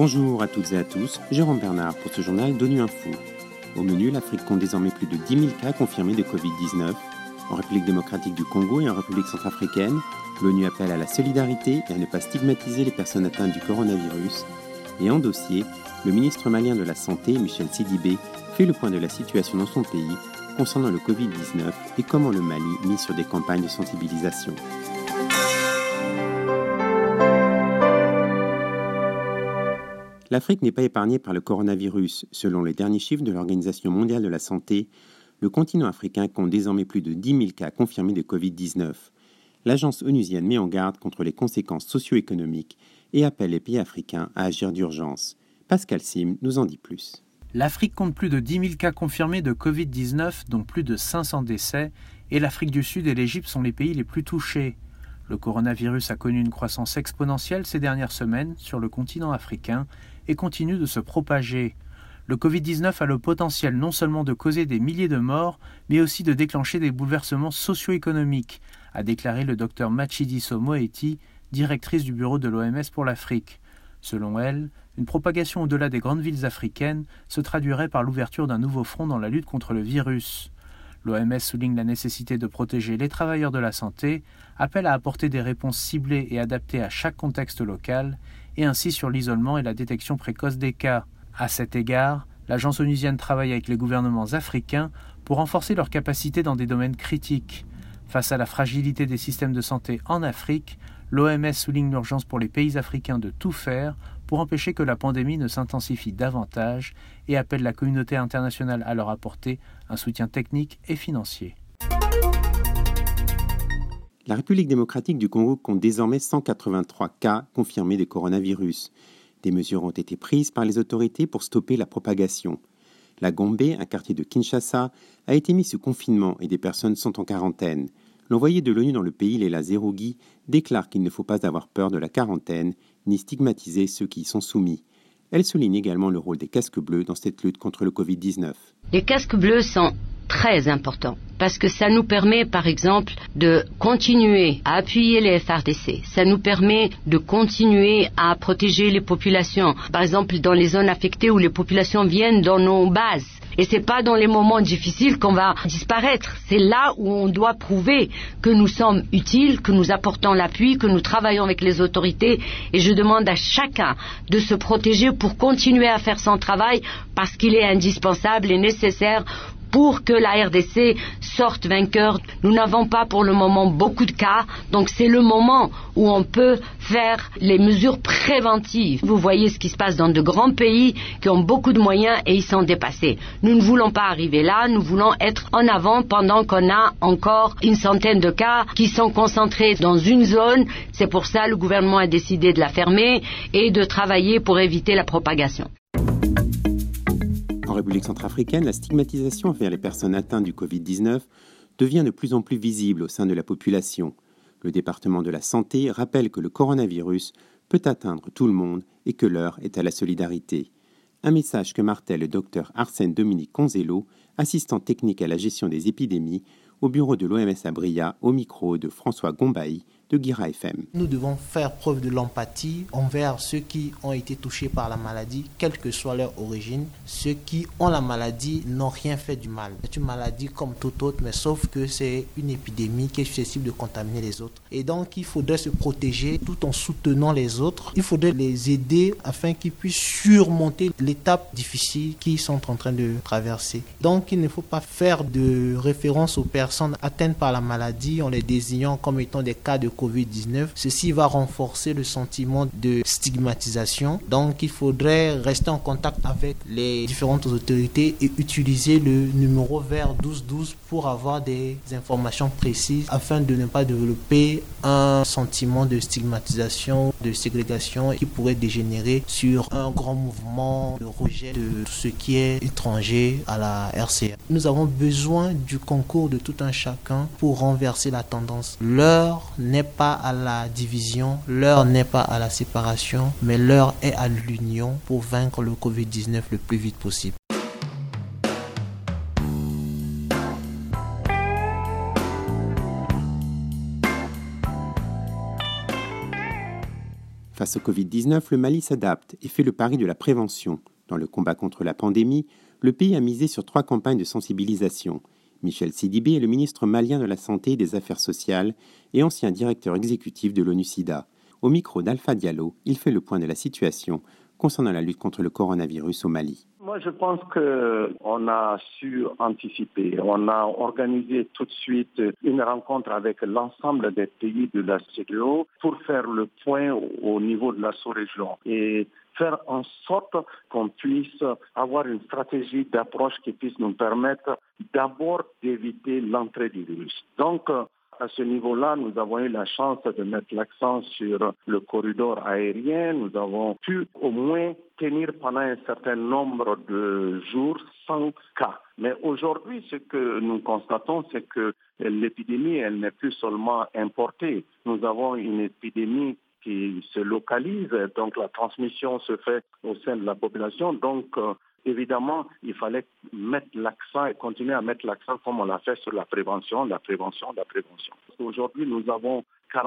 Bonjour à toutes et à tous, Jérôme Bernard pour ce journal d'ONU Info. Au menu, l'Afrique compte désormais plus de 10 000 cas confirmés de Covid-19. En République démocratique du Congo et en République centrafricaine, l'ONU appelle à la solidarité et à ne pas stigmatiser les personnes atteintes du coronavirus. Et en dossier, le ministre malien de la Santé, Michel Sidibé, fait le point de la situation dans son pays concernant le Covid-19 et comment le Mali mise sur des campagnes de sensibilisation. L'Afrique n'est pas épargnée par le coronavirus. Selon les derniers chiffres de l'Organisation mondiale de la santé, le continent africain compte désormais plus de 10 000 cas confirmés de Covid-19. L'agence onusienne met en garde contre les conséquences socio-économiques et appelle les pays africains à agir d'urgence. Pascal Sim nous en dit plus. L'Afrique compte plus de 10 000 cas confirmés de Covid-19, dont plus de 500 décès, et l'Afrique du Sud et l'Égypte sont les pays les plus touchés. Le coronavirus a connu une croissance exponentielle ces dernières semaines sur le continent africain et continue de se propager. Le Covid-19 a le potentiel non seulement de causer des milliers de morts, mais aussi de déclencher des bouleversements socio-économiques, a déclaré le Dr Matshidiso Moeti, directrice du bureau de l'OMS pour l'Afrique. Selon elle, une propagation au-delà des grandes villes africaines se traduirait par l'ouverture d'un nouveau front dans la lutte contre le virus. L'OMS souligne la nécessité de protéger les travailleurs de la santé, appelle à apporter des réponses ciblées et adaptées à chaque contexte local, et ainsi sur l'isolement et la détection précoce des cas. À cet égard, l'agence onusienne travaille avec les gouvernements africains pour renforcer leurs capacités dans des domaines critiques. Face à la fragilité des systèmes de santé en Afrique, l'OMS souligne l'urgence pour les pays africains de tout faire pour empêcher que la pandémie ne s'intensifie davantage et appelle la communauté internationale à leur apporter un soutien technique et financier. La République démocratique du Congo compte désormais 183 cas confirmés de coronavirus. Des mesures ont été prises par les autorités pour stopper la propagation. La Gombe, un quartier de Kinshasa, a été mis sous confinement et des personnes sont en quarantaine. L'envoyé de l'ONU dans le pays, Léla Zerougui, déclare qu'il ne faut pas avoir peur de la quarantaine, ni stigmatiser ceux qui y sont soumis. Elle souligne également le rôle des casques bleus dans cette lutte contre le Covid-19. Les casques bleus sont très importants parce que ça nous permet, par exemple, de continuer à appuyer les FARDC. Ça nous permet de continuer à protéger les populations. Par exemple, dans les zones affectées où les populations viennent dans nos bases. Et c'est pas dans les moments difficiles qu'on va disparaître. C'est là où on doit prouver que nous sommes utiles, que nous apportons l'appui, que nous travaillons avec les autorités. Et je demande à chacun de se protéger pour continuer à faire son travail parce qu'il est indispensable et nécessaire pour que la RDC sorte vainqueur. Nous n'avons pas pour le moment beaucoup de cas, donc c'est le moment où on peut faire les mesures préventives. Vous voyez ce qui se passe dans de grands pays qui ont beaucoup de moyens et ils sont dépassés. Nous ne voulons pas arriver là, nous voulons être en avant pendant qu'on a encore une centaine de cas qui sont concentrés dans une zone. C'est pour ça que le gouvernement a décidé de la fermer et de travailler pour éviter la propagation. En République centrafricaine, la stigmatisation envers les personnes atteintes du Covid-19 devient de plus en plus visible au sein de la population. Le département de la santé rappelle que le coronavirus peut atteindre tout le monde et que l'heure est à la solidarité. Un message que martèle le docteur Arsène Dominique Conzello, assistant technique à la gestion des épidémies, au bureau de l'OMS à Bria, au micro de François Gombaï de Guira FM. Nous devons faire preuve de l'empathie envers ceux qui ont été touchés par la maladie, quelle que soit leur origine. Ceux qui ont la maladie n'ont rien fait du mal. C'est une maladie comme toute autre, mais sauf que c'est une épidémie qui est susceptible de contaminer les autres. Et donc, il faudrait se protéger tout en soutenant les autres. Il faudrait les aider afin qu'ils puissent surmonter l'étape difficile qu'ils sont en train de traverser. Donc, il ne faut pas faire de référence aux personnes atteintes par la maladie en les désignant comme étant des cas de Covid-19. Ceci va renforcer le sentiment de stigmatisation. Donc, il faudrait rester en contact avec les différentes autorités et utiliser le numéro vert 1212 pour avoir des informations précises afin de ne pas développer un sentiment de stigmatisation, de ségrégation qui pourrait dégénérer sur un grand mouvement de rejet de tout ce qui est étranger à la RCA. Nous avons besoin du concours de tout un chacun pour renverser la tendance. L'heure n'est pas à la division, l'heure n'est pas à la séparation, mais l'heure est à l'union pour vaincre le Covid-19 le plus vite possible. Face au Covid-19, le Mali s'adapte et fait le pari de la prévention. Dans le combat contre la pandémie, le pays a misé sur 3 campagnes de sensibilisation. Michel Sidibé est le ministre malien de la Santé et des Affaires sociales et ancien directeur exécutif de l'ONU-SIDA. Au micro d'Alpha Diallo, il fait le point de la situation concernant la lutte contre le coronavirus au Mali. Moi, je pense qu'on a su anticiper. On a organisé tout de suite une rencontre avec l'ensemble des pays de la CEDEAO pour faire le point au niveau de la sous-région et faire en sorte qu'on puisse avoir une stratégie d'approche qui puisse nous permettre d'abord d'éviter l'entrée du virus. Donc, à ce niveau-là, nous avons eu la chance de mettre l'accent sur le corridor aérien. Nous avons pu au moins tenir pendant un certain nombre de jours sans cas. Mais aujourd'hui, ce que nous constatons, c'est que l'épidémie, elle n'est plus seulement importée. Nous avons une épidémie qui se localise, donc la transmission se fait au sein de la population. Donc, évidemment, il fallait mettre l'accent et continuer à mettre l'accent comme on l'a fait sur la prévention. Aujourd'hui, nous avons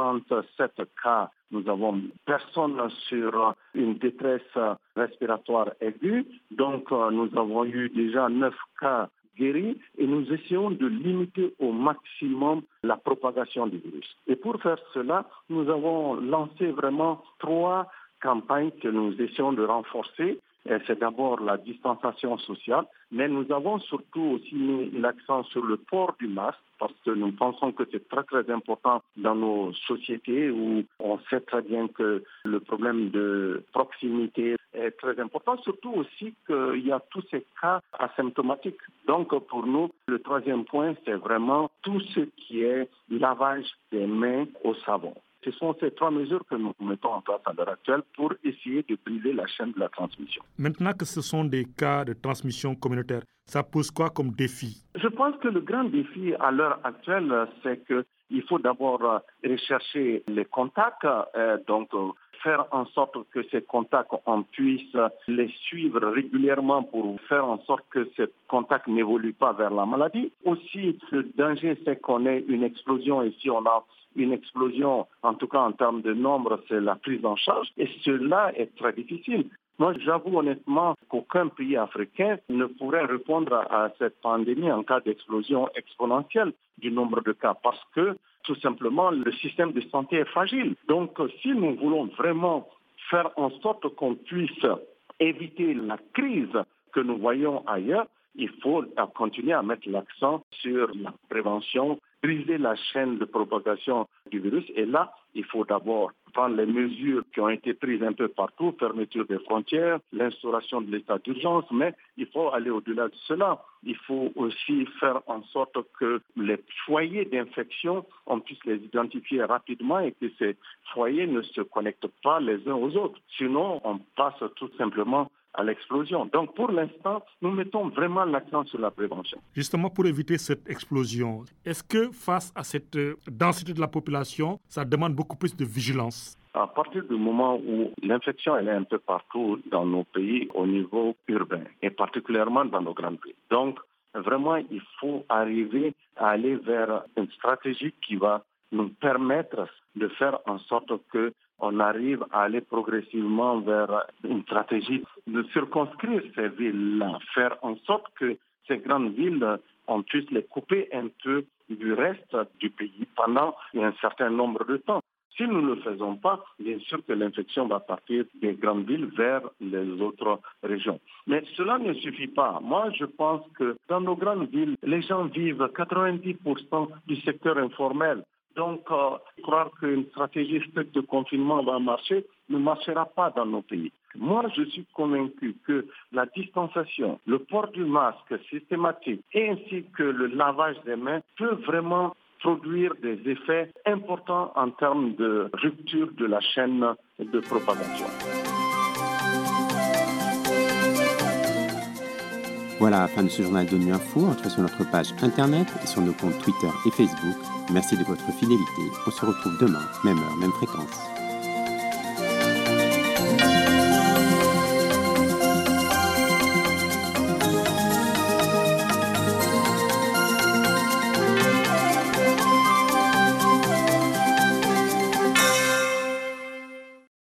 47 cas. Nous avons personne sur une détresse respiratoire aiguë. Donc, nous avons eu déjà 9 cas guéris et nous essayons de limiter au maximum la propagation du virus. Et pour faire cela, nous avons lancé vraiment 3 campagnes que nous essayons de renforcer. C'est d'abord la distanciation sociale, mais nous avons surtout aussi mis l'accent sur le port du masque parce que nous pensons que c'est très très important dans nos sociétés où on sait très bien que le problème de proximité est très important, surtout aussi qu'il y a tous ces cas asymptomatiques. Donc pour nous, le 3e point, c'est vraiment tout ce qui est lavage des mains au savon. Ce sont ces 3 mesures que nous mettons en place à l'heure actuelle pour essayer de briser la chaîne de la transmission. Maintenant que ce sont des cas de transmission communautaire, ça pose quoi comme défi? Je pense que le grand défi à l'heure actuelle, c'est qu'il faut d'abord rechercher les contacts, donc faire en sorte que ces contacts, on puisse les suivre régulièrement pour faire en sorte que ces contacts n'évoluent pas vers la maladie. Aussi, le danger, c'est qu'on ait une explosion. Ici, on a une explosion, en tout cas en termes de nombre, c'est la prise en charge. Et cela est très difficile. Moi, j'avoue honnêtement qu'aucun pays africain ne pourrait répondre à cette pandémie en cas d'explosion exponentielle du nombre de cas parce que, tout simplement, le système de santé est fragile. Donc, si nous voulons vraiment faire en sorte qu'on puisse éviter la crise que nous voyons ailleurs, il faut continuer à mettre l'accent sur la prévention, briser la chaîne de propagation du virus. Et là, il faut d'abord prendre les mesures qui ont été prises un peu partout, fermeture des frontières, l'instauration de l'état d'urgence, mais il faut aller au-delà de cela. Il faut aussi faire en sorte que les foyers d'infection, on puisse les identifier rapidement et que ces foyers ne se connectent pas les uns aux autres. Sinon, on passe tout simplement à l'explosion. Donc, pour l'instant, nous mettons vraiment l'accent sur la prévention. Justement, pour éviter cette explosion, est-ce que face à cette densité de la population, ça demande beaucoup plus de vigilance? À partir du moment où l'infection elle est un peu partout dans nos pays au niveau urbain, et particulièrement dans nos grandes villes. Donc, vraiment, il faut arriver à aller vers une stratégie qui va nous permettre de faire en sorte que on arrive à aller progressivement vers une stratégie de circonscrire ces villes-là, faire en sorte que ces grandes villes, on puisse les couper un peu du reste du pays pendant un certain nombre de temps. Si nous ne le faisons pas, bien sûr que l'infection va partir des grandes villes vers les autres régions. Mais cela ne suffit pas. Moi, je pense que dans nos grandes villes, les gens vivent 90% du secteur informel. Donc, croire qu'une stratégie stricte de confinement va marcher ne marchera pas dans nos pays. Moi, je suis convaincu que la distanciation, le port du masque systématique ainsi que le lavage des mains peut vraiment produire des effets importants en termes de rupture de la chaîne de propagation. Voilà, fin de ce journal d'ONU Info. Entrez sur notre page internet et sur nos comptes Twitter et Facebook. Merci de votre fidélité. On se retrouve demain, même heure, même fréquence.